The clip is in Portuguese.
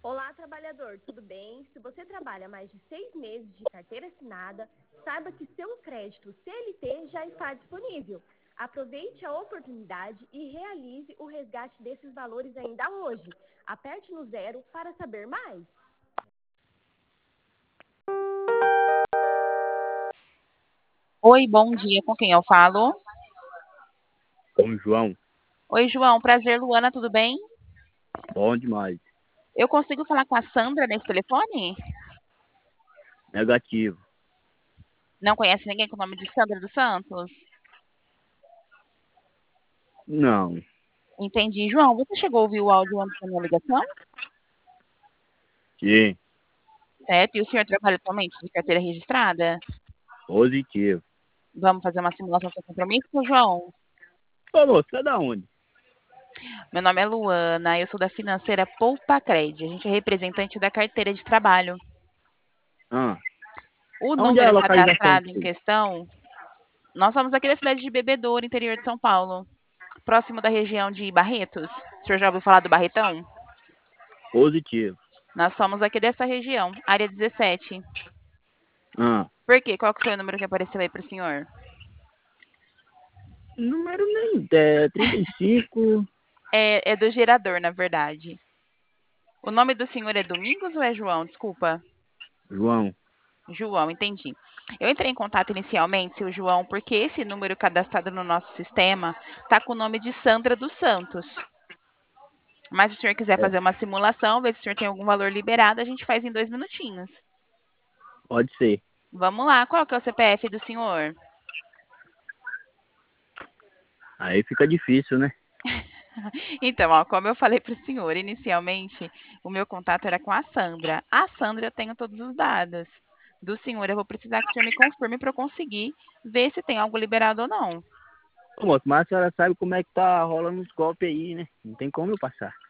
Olá, trabalhador, tudo bem? Se você trabalha mais de 6 meses de carteira assinada, saiba que seu crédito CLT já está disponível. Aproveite a oportunidade e realize o resgate desses valores ainda hoje. Aperte no 0 para saber mais. Oi, bom dia. Com quem eu falo? Com o João, Oi, João. Prazer, Luana, tudo bem? bom demais. Eu consigo falar com a Sandra nesse telefone? Negativo. Não conhece ninguém com o nome de Sandra dos Santos? Não. Entendi. João, você chegou a ouvir o áudio antes da minha ligação? Sim. Certo. E o senhor trabalha atualmente de carteira registrada? Positivo. Vamos fazer uma simulação sem compromisso, João? Ô, moço, você é da onde? Meu nome é Luana, eu sou da financeira Poupa Cred. A gente é representante da carteira de trabalho. Ah, O onde é a número localização cadastrado de em vocês? questão, nós somos aqui da cidade de Bebedouro, interior de São Paulo, próximo da região de Barretos. O senhor já ouviu falar do Barretão? Positivo. Nós somos aqui dessa região, área 17. Ah, Por quê? Qual que foi o número que apareceu aí para o senhor? número nem é 35. É do gerador, na verdade. O nome do senhor é Domingos ou é João? Desculpa. João. João, entendi. Eu entrei em contato inicialmente, seu João, porque esse número cadastrado no nosso sistema está com o nome de Sandra dos Santos. Mas se o senhor quiser É, fazer uma simulação, ver se o senhor tem algum valor liberado, a gente faz em 2 minutinhos. pode ser. Vamos lá, qual que é o CPF do senhor? Aí fica difícil, né? Então, ó, como eu falei para o senhor, inicialmente, o meu contato era com a Sandra. A Sandra eu tenho todos os dados. Do senhor, eu vou precisar que o senhor me confirme para eu conseguir ver se tem algo liberado ou não. Ô, moço, mas a senhora sabe como é que tá rolando os golpes aí, né? Não tem como eu passar.